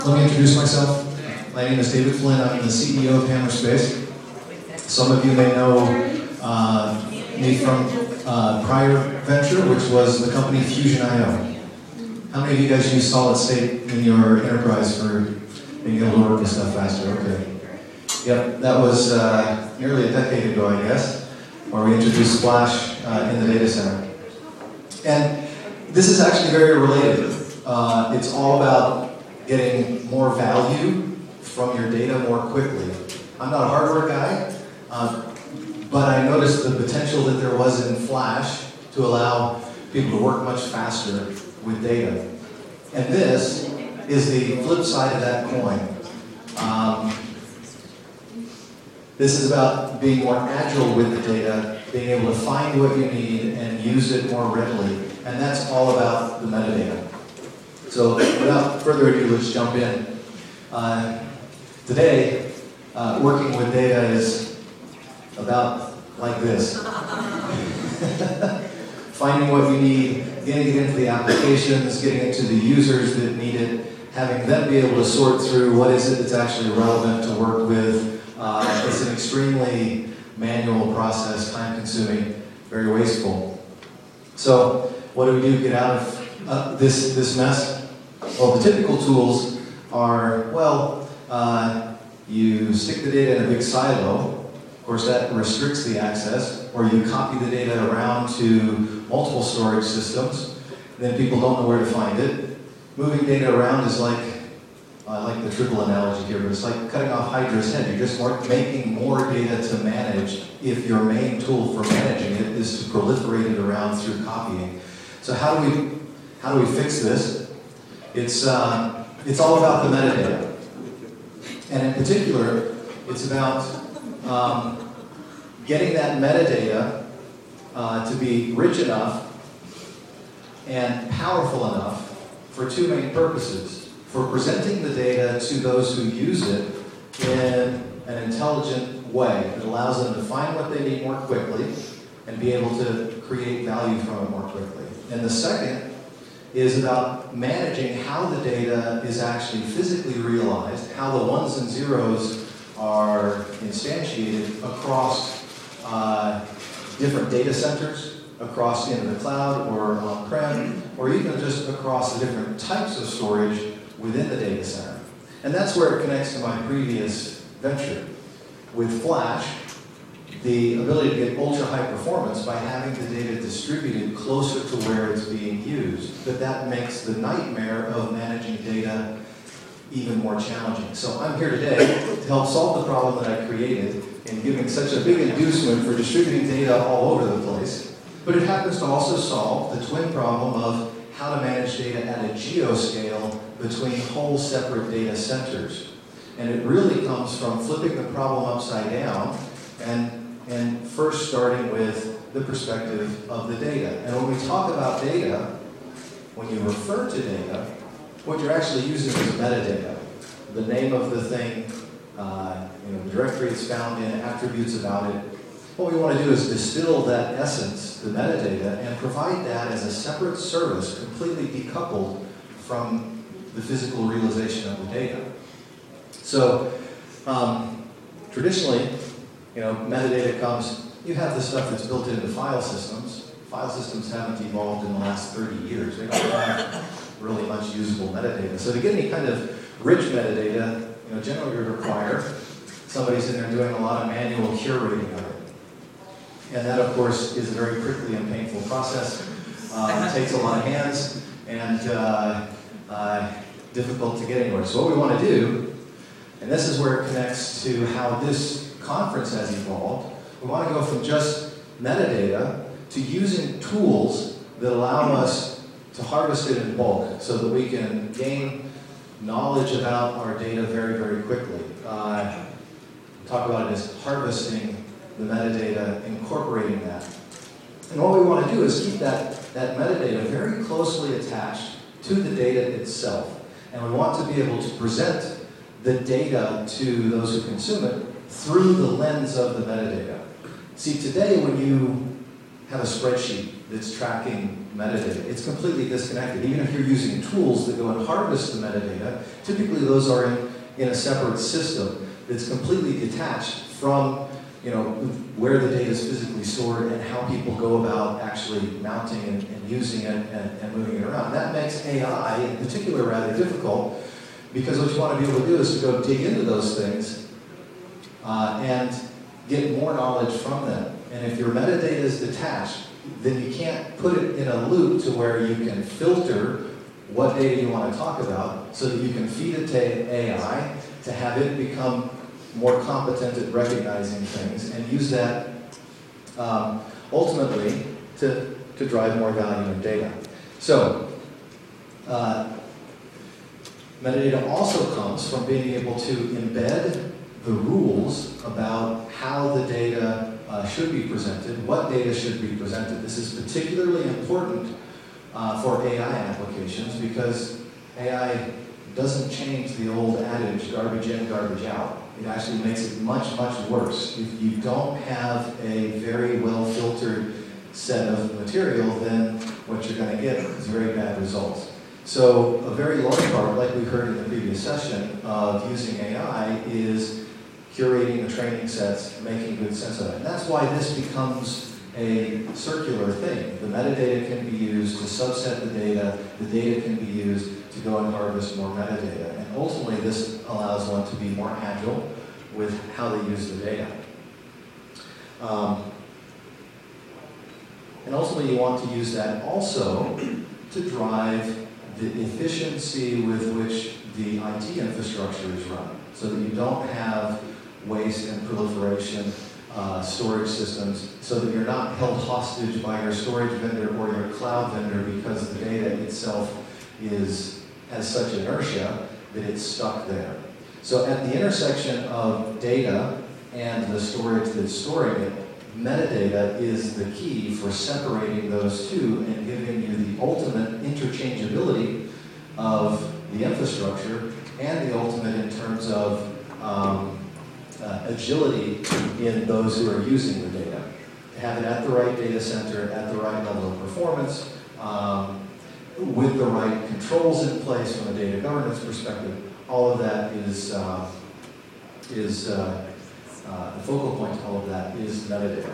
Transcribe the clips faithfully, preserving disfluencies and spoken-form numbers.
Let me introduce myself. My name is David Flynn. I'm the C E O of Hammerspace. Some of you may know uh, me from uh, prior venture, which was the company Fusion I O. How many of you guys use solid state in your enterprise for being able to work this stuff faster? Okay. Yep, that was uh, nearly a decade ago, I guess, where we introduced Splash uh, in the data center. And this is actually very related. Uh, it's all about getting more value from your data more quickly. I'm not a hardware guy, uh, but I noticed the potential that there was in Flash to allow people to work much faster with data. And this is the flip side of that coin. Um, this is about being more agile with the data, being able to find what you need and use it more readily. And that's all about the metadata. So without further ado, let's jump in. Uh, today, uh, working with data is about like this. Finding what you need, getting it into the applications, getting it to the users that need it, having them be able to sort through what is it that's actually relevant to work with. Uh, it's an extremely manual process, time-consuming, very wasteful. So what do we do to get out of uh, this, this mess? Well, the typical tools are, well, uh, you stick the data in a big silo. Of course, that restricts the access. Or you copy the data around to multiple storage systems. Then people don't know where to find it. Moving data around is like, I like the triple analogy here, but it's like cutting off Hydra's head. You're just more, making more data to manage if your main tool for managing it is to proliferate it around through copying. So how do we, how do we fix this? It's, uh, it's all about the metadata. And in particular, it's about um, getting that metadata uh, to be rich enough and powerful enough for two main purposes. For presenting the data to those who use it in an intelligent way that allows them to find what they need more quickly and be able to create value from it more quickly. And the second is about managing how the data is actually physically realized, how the ones and zeros are instantiated across uh, different data centers, across into the cloud or on-prem, or even just across the different types of storage within the data center. And that's where it connects to my previous venture. With Flash, the ability to get ultra-high performance by having the data distributed closer to where it's being used. But that makes the nightmare of managing data even more challenging. So I'm here today to help solve the problem that I created in giving such a big inducement for distributing data all over the place. But it happens to also solve the twin problem of how to manage data at a geoscale between whole separate data centers. And it really comes from flipping the problem upside down and And first starting with the perspective of the data. And when we talk about data, when you refer to data, what you're actually using is metadata. The name of the thing, uh, you know, the directory it's found in, attributes about it. What we want to do is distill that essence, the metadata, and provide that as a separate service, completely decoupled from the physical realization of the data. So, um, traditionally, you know, metadata comes, you have the stuff that's built into file systems. File systems haven't evolved in the last thirty years. They don't have really much usable metadata. So to get any kind of rich metadata, you know, generally you require somebody's in there doing a lot of manual curating of it. And that, of course, is a very prickly and painful process. Uh, it takes a lot of hands and uh, uh, difficult to get anywhere. So what we want to do, and this is where it connects to how this conference has evolved, we want to go from just metadata to using tools that allow us to harvest it in bulk so that we can gain knowledge about our data very, very quickly. Uh, talk about it as harvesting the metadata, incorporating that. And what we want to do is keep that, that metadata very closely attached to the data itself. And we want to be able to present the data to those who consume it through the lens of the metadata. See, today when you have a spreadsheet that's tracking metadata. It's completely disconnected. Even if you're using tools that go and harvest the metadata, typically those are in, in a separate system that's completely detached from, you know, where the data is physically stored and how people go about actually mounting and, and using it and, and moving it around. That makes A I in particular rather difficult, because what you want to be able to do is to go dig into those things uh, and get more knowledge from them. And if your metadata is detached, then you can't put it in a loop to where you can filter what data you want to talk about so that you can feed it to A I to have it become more competent at recognizing things and use that um, ultimately to, to drive more value in data. So, uh, metadata also comes from being able to embed the rules about how the data uh, should be presented, what data should be presented. This is particularly important uh, for A I applications, because A I doesn't change the old adage, garbage in, garbage out. It actually makes it much, much worse. If you don't have a very well-filtered set of material, then what you're going to get is very bad results. So a very large part, like we heard in the previous session, of using A I is curating the training sets, making good sense of it. And that's why this becomes a circular thing. The metadata can be used to subset the data, the data can be used to go and harvest more metadata. And ultimately this allows one to be more agile with how they use the data. Um, and ultimately you want to use that also to drive the efficiency with which the I T infrastructure is run, so that you don't have waste and proliferation, uh, storage systems, so that you're not held hostage by your storage vendor or your cloud vendor because the data itself is has such inertia that it's stuck there. So at the intersection of data and the storage that's storing it, metadata is the key for separating those two and giving you the ultimate interchangeability of the infrastructure and the ultimate in terms of um, uh, agility in those who are using the data. To have it at the right data center, at the right level of performance, um, with the right controls in place from a data governance perspective, all of that is, uh, is uh, uh, the focal point to all of that is metadata.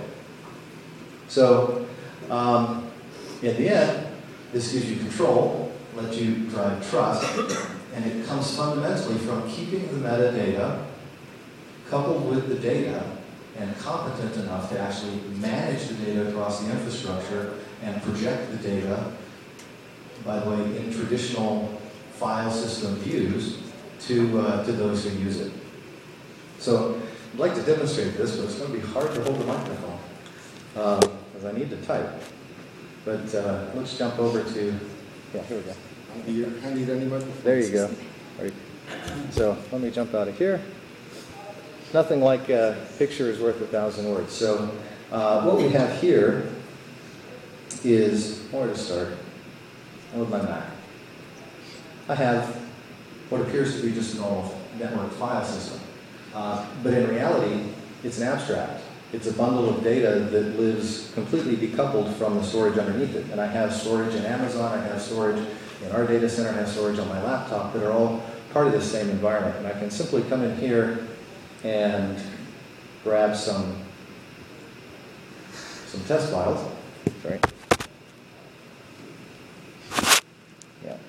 So, um, in the end, this gives you control, lets you drive trust, and it comes fundamentally from keeping the metadata coupled with the data and competent enough to actually manage the data across the infrastructure and project the data, by the way, in traditional file system views to, uh, to those who use it. So I'd like to demonstrate this, but it's going to be hard to hold the microphone because um, I need to type. But uh, let's jump over to, yeah, here we go. Do you need any microphone? There you go. Right. So let me jump out of here. Nothing like a picture is worth a thousand words. So uh, what we have here is, where to start? With my Mac. I have what appears to be just a normal network file system. Uh, but in reality, it's an abstract. It's a bundle of data that lives completely decoupled from the storage underneath it. And I have storage in Amazon, I have storage in our data center, I have storage on my laptop that are all part of the same environment. And I can simply come in here and grab some, some test files. Sorry. Yeah.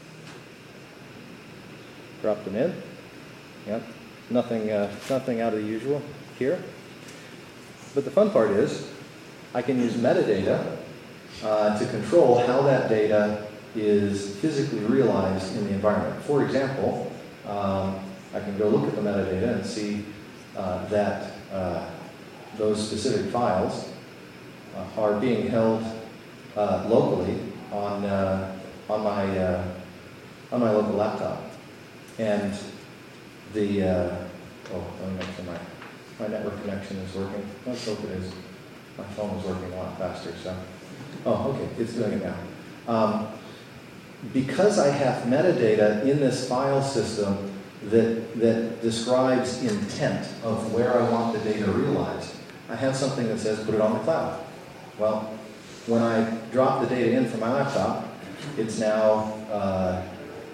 Drop them in. Yep. Nothing, uh, nothing out of the usual here. But the fun part is, I can use metadata uh, to control how that data is physically realized in the environment. For example, um, I can go look at the metadata and see uh, that uh, those specific files uh, are being held uh, locally on uh, on my uh, on my local laptop, and the uh, oh, let me make sure my my network connection is working. Let's hope it is. My phone is working a lot faster. So, oh, okay, it's doing it now. Um, because I have metadata in this file system that that describes intent of where I want the data realized, I have something that says put it on the cloud. Well, when I drop the data in from my laptop, it's now uh,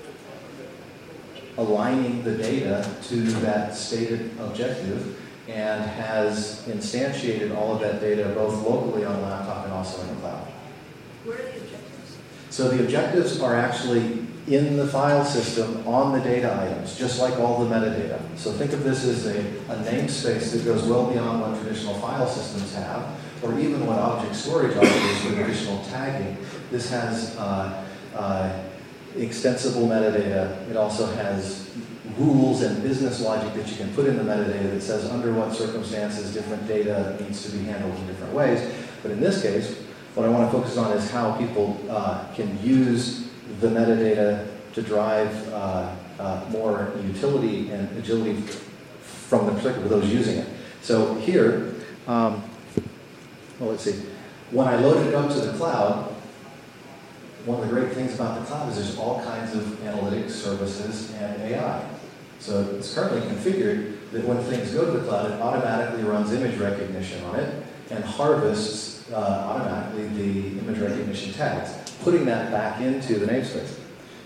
aligning the data to that stated objective and has instantiated all of that data both locally on the laptop and also in the cloud. Where are the objectives? So the objectives are actually in the file system on the data items, just like all the metadata. So think of this as a, a namespace that goes well beyond what traditional file systems have, or even what object storage offers with additional tagging. This has uh, uh, extensible metadata. It also has rules and business logic that you can put in the metadata that says under what circumstances different data needs to be handled in different ways. But in this case, what I want to focus on is how people uh, can use the metadata to drive uh, uh, more utility and agility from the perspective of those using it. So here, um, well, let's see. When I load it up to the cloud, one of the great things about the cloud is there's all kinds of analytics, services, and A I. So it's currently configured that when things go to the cloud, it automatically runs image recognition on it and harvests uh, automatically the image recognition tags, putting that back into the namespace.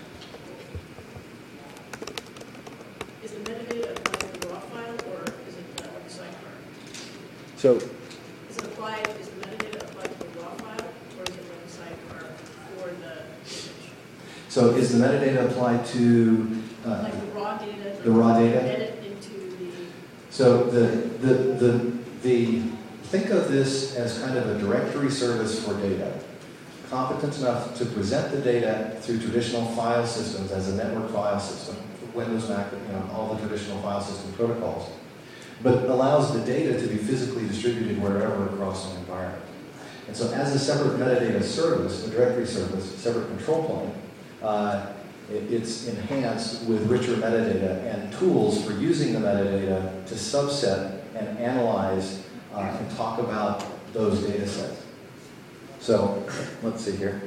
Is the metadata applied to the raw file, or is it uh, like a sidecar? So Is it applied, is the metadata applied to the raw file, or is it like a sidecar for the image? So is the metadata applied to uh, Like the raw data? the raw data? Edit into the... So the, the, the, the, think of this as kind of a directory service for data. Competent enough to present the data through traditional file systems as a network file system, Windows, Mac, you know, all the traditional file system protocols, but allows the data to be physically distributed wherever across an environment. And so as a separate metadata service, a directory service, separate control plane, uh, it, it's enhanced with richer metadata and tools for using the metadata to subset and analyze uh, and talk about those data sets. So let's see here.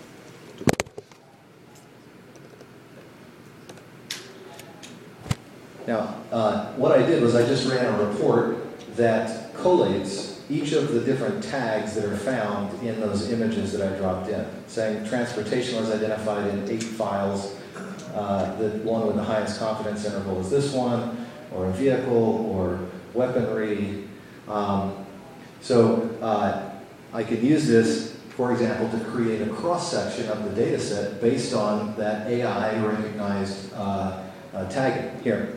Now, uh, what I did was I just ran a report that collates each of the different tags that are found in those images that I dropped in, saying transportation was identified in eight files. Uh, the one with the highest confidence interval is this one, or a vehicle, or weaponry. Um, so uh, I could use this, for example, to create a cross-section of the data set based on that A I-recognized uh, uh, tagging. Here.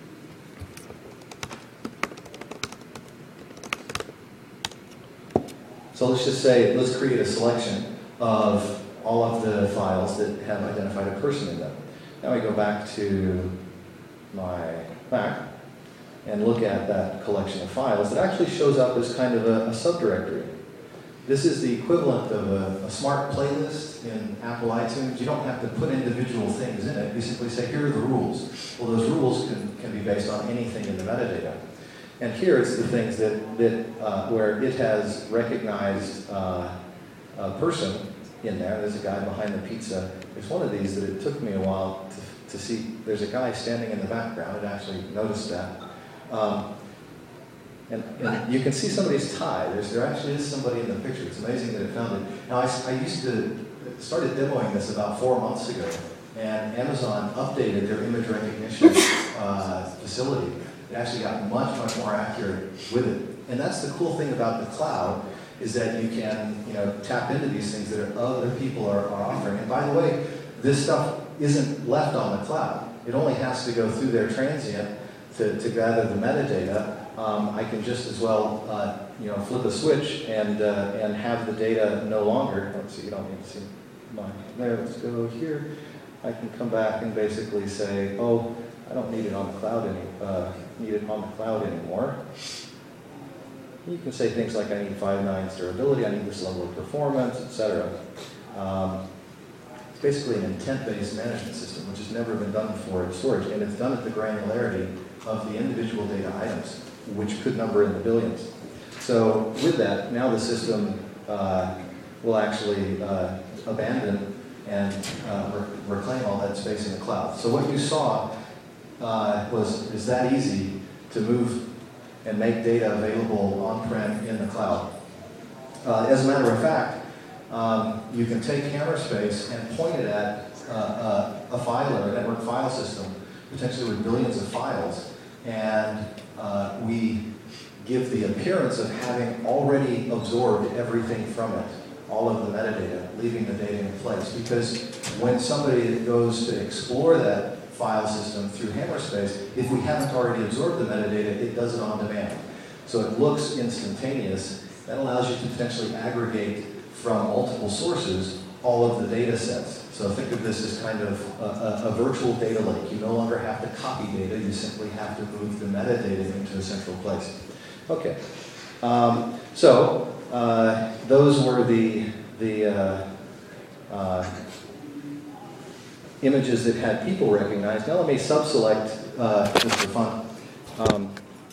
So let's just say, let's create a selection of all of the files that have identified a person in them. Now we go back to my Mac and look at that collection of files. It actually shows up as kind of a, a subdirectory. This is the equivalent of a, a smart playlist in Apple iTunes. You don't have to put individual things in it. You simply say, here are the rules. Well, those rules can, can be based on anything in the metadata. And here it's the things that, that uh, where it has recognized uh, a person in there. There's a guy behind the pizza. There's one of these that it took me a while to, to see. There's a guy standing in the background. I actually noticed that. Um, and, and you can see somebody's tie. There's, there actually is somebody in the picture. It's amazing that it found it. Now, I, I used to, started demoing this about four months ago, and Amazon updated their image recognition uh, facility. It actually got much, much more accurate with it. And that's the cool thing about the cloud, is that you can, you know, tap into these things that other people are, are offering. And by the way, this stuff isn't left on the cloud. It only has to go through their transient to, to gather the metadata. Um, I can just as well, uh, you know, flip a switch and uh, and have the data no longer. Let's see, you don't need to see mine. There, let's go here. I can come back and basically say, oh, I don't need it on the cloud any, uh, need it on the cloud anymore. You can say things like, I need five nines durability, I need this level of performance, et cetera. Um, it's basically an intent-based management system, which has never been done before in storage, and it's done at the granularity of the individual data items, which could number in the billions. So with that, now the system uh, will actually uh, abandon and uh, re reclaim all that space in the cloud. So what you saw uh, was is that easy to move and make data available on-prem in the cloud. Uh, as a matter of fact, um, you can take Hammerspace and point it at uh, a, a filer, a network file system, potentially with billions of files, and uh, we give the appearance of having already absorbed everything from it, all of the metadata, leaving the data in place. Because when somebody goes to explore that file system through Hammerspace, if we haven't already absorbed the metadata, it does it on demand. So it looks instantaneous. That allows you to potentially aggregate from multiple sources all of the data sets. So think of this as kind of a, a, a virtual data lake. You no longer have to copy data, you simply have to move the metadata into a central place. Okay, um, so uh, those were the, the uh, uh, images that had people recognized. Now let me sub-select, uh, just for fun. Um,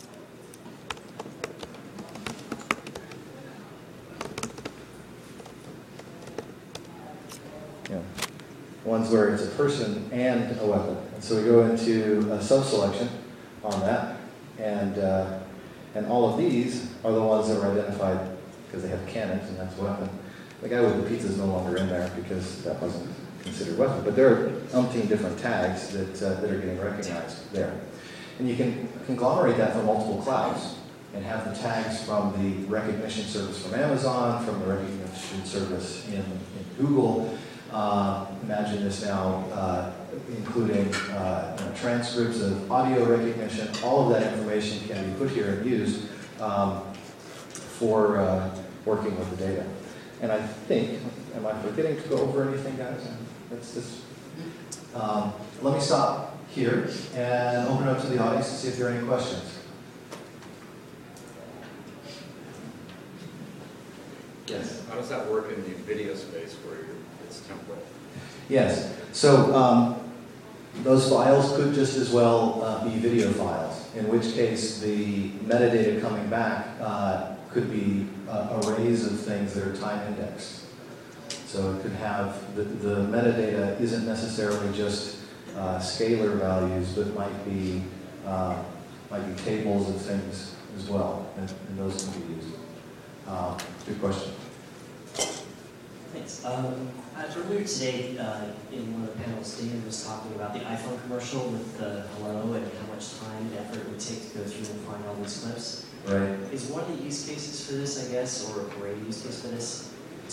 you know, ones where it's a person and a weapon. And so we go into a sub-selection on that, and uh, and all of these are the ones that are identified because they have cannons, and that's a weapon. The guy with the pizza is no longer in there because that wasn't considered a weapon. But there are umpteen different tags that, uh, that are getting recognized there. And you can conglomerate that from multiple clouds and have the tags from the recognition service from Amazon, from the recognition service in, in Google. Uh, imagine this now uh, including uh, you know, transcripts of audio recognition. All of that information can be put here and used um, for uh, working with the data. And I think, am I forgetting to go over anything, guys? That's this. Um, let me stop here and open it up to the audience and see if there are any questions. Yes? How does that work in the video space where you're, it's temporal? Yes. So um, those files could just as well uh, be video files, in which case the metadata coming back uh, could be uh, arrays of things that are time indexed. So it could have, the, the metadata isn't necessarily just uh, scalar values, but might be, uh, might be tables of things as well, and, and those can be used. Uh, good question. Thanks. Um, earlier today, uh, in one of the panels, Dan was talking about the iPhone commercial with the hello and how much time and effort it would take to go through and find all these clips. Right. Is one of the use cases for this, I guess, or or a use case for this,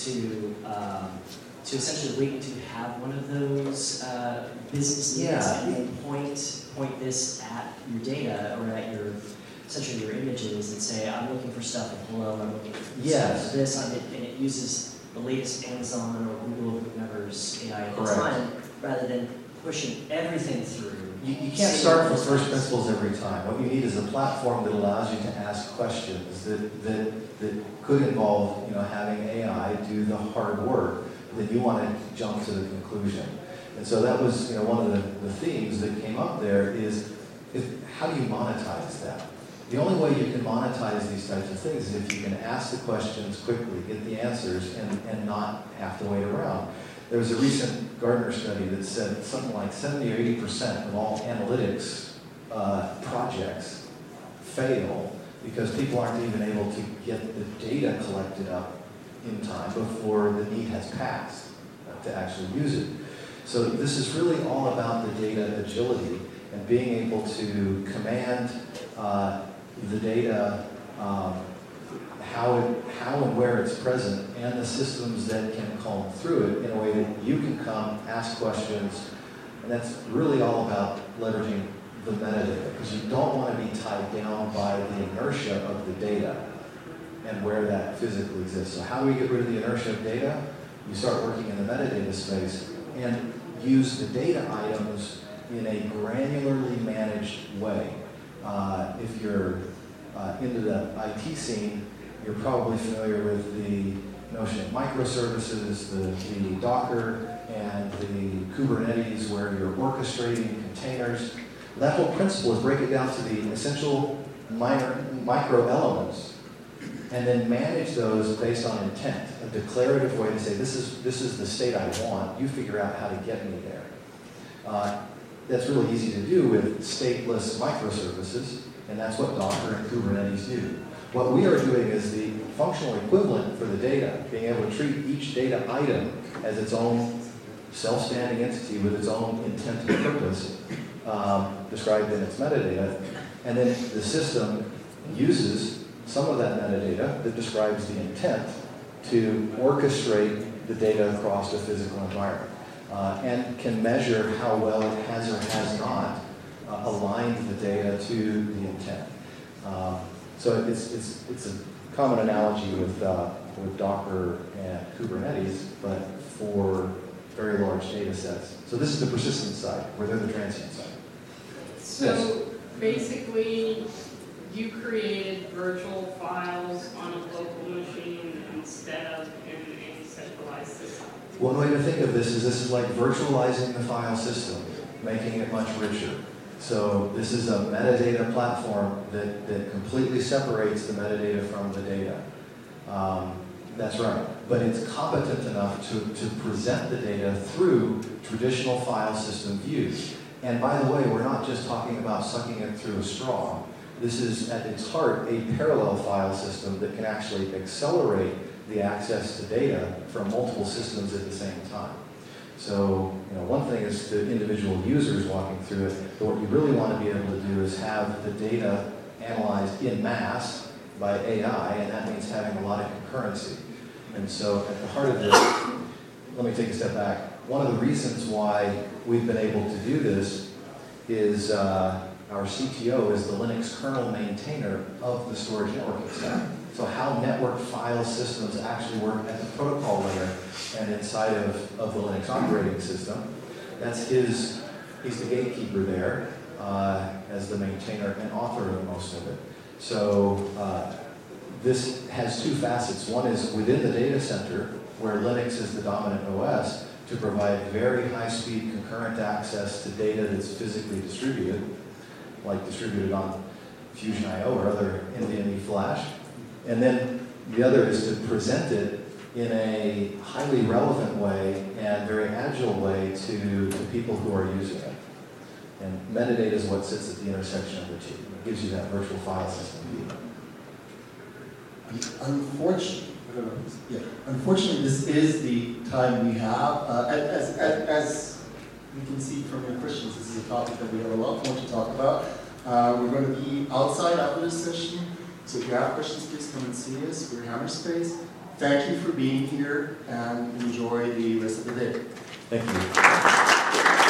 to um, to essentially wait until you have one of those uh, business needs Yeah. and then point point this at your data or at your essentially your images and say, I'm looking for stuff in hello, I'm looking for Yes. stuff for this, and it, and it uses the latest Amazon or Google or whomever's A I at the Correct. time, rather than pushing everything through. You, you can't start from first principles every time. What you need is a platform that allows you to ask questions that, that, that could involve, you know, having A I do the hard work. Then you want to jump to the conclusion. And so that was, you know, one of the, the themes that came up there is, is how do you monetize that? The only way you can monetize these types of things is if you can ask the questions quickly, get the answers, and, and not have to wait around. There was a recent Gartner study that said that something like seventy or eighty percent of all analytics uh, projects fail because people aren't even able to get the data collected up in time before the need has passed uh, to actually use it. So this is really all about the data agility and being able to command uh, the data, um, how, it, how and where it's present, and the systems that can comb through it in a way that you can come, ask questions, and that's really all about leveraging the metadata, because you don't want to be tied down by the inertia of the data and where that physically exists. So how do we get rid of the inertia of data? You start working in the metadata space and use the data items in a granularly managed way. Uh, if you're uh, into the I T scene, you're probably familiar with the notion of microservices, the, the Docker, and the Kubernetes, where you're orchestrating containers. That whole principle is break it down to the essential minor, micro elements, and then manage those based on intent, a declarative way to say, this is, this is the state I want, you figure out how to get me there. Uh, That's really easy to do with stateless microservices, and that's what Docker and Kubernetes do. What we are doing is the functional equivalent for the data, being able to treat each data item as its own self-standing entity with its own intent and purpose, um, described in its metadata, and then the system uses some of that metadata that describes the intent to orchestrate the data across the physical environment, uh, and can measure how well it has or has not uh, aligned the data to the intent. Um, so it's, it's, it's a common analogy with, uh, with Docker and Kubernetes, but for very large data sets. So this is the persistent side, where they're the transient side. So basically, you created virtual files on a local machine instead of in a centralized system. One way to think of this is this is like virtualizing the file system, making it much richer. So this is a metadata platform that, that completely separates the metadata from the data. Um, that's right. But it's competent enough to, to present the data through traditional file system views. And by the way, we're not just talking about sucking it through a straw. This is, at its heart, a parallel file system that can actually accelerate the access to data from multiple systems at the same time. So, you know, one thing is the individual users walking through it, but what you really want to be able to do is have the data analyzed in mass by A I, and that means having a lot of concurrency. And so, at the heart of this, let me take a step back. One of the reasons why we've been able to do this is uh, our C T O is the Linux kernel maintainer of the storage networking stack. So how network file systems actually work at the protocol layer and inside of, of the Linux operating system. That's his, he's the gatekeeper there uh, as the maintainer and author of most of it. So uh, this has two facets. One is within the data center, where Linux is the dominant O S, to provide very high-speed concurrent access to data that's physically distributed, like distributed on Fusion I O or other NVMe flash. And then the other is to present it in a highly relevant way and very agile way to, to people who are using it. And metadata is what sits at the intersection of the two. It gives you that virtual file system view. Unfortunately, I don't know, yeah, unfortunately, this is the time we have. Uh, as, as, as we can see from your questions, this is a topic that we have a lot more to talk about. Uh, we're going to be outside after this session, so if you have questions, please come and see us. We're Hammerspace. Thank you for being here, and enjoy the rest of the day. Thank you.